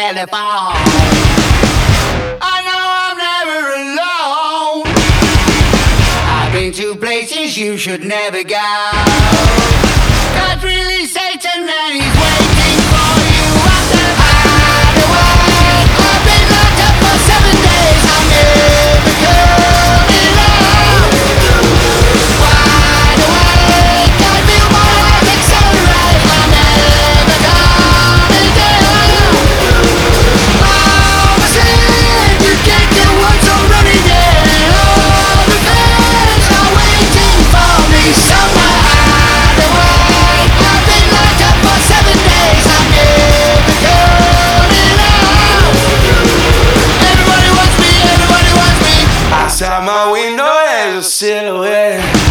telephone. I know I'm never alone. I've been to places you should never go. God's really Satan and he's waiting for you out the hideaway. I've been locked up for 7 days. I'm never coming out. Wide awake, I feel my heart accelerate. I'm never coming down. I'm asleep, you can't get what's already there. All the fans are waiting for me somewhere. Hide away, I've been locked up for 7 days. I'm never coming out. Everybody wants me, everybody wants me. Outside my window there's a silhouette.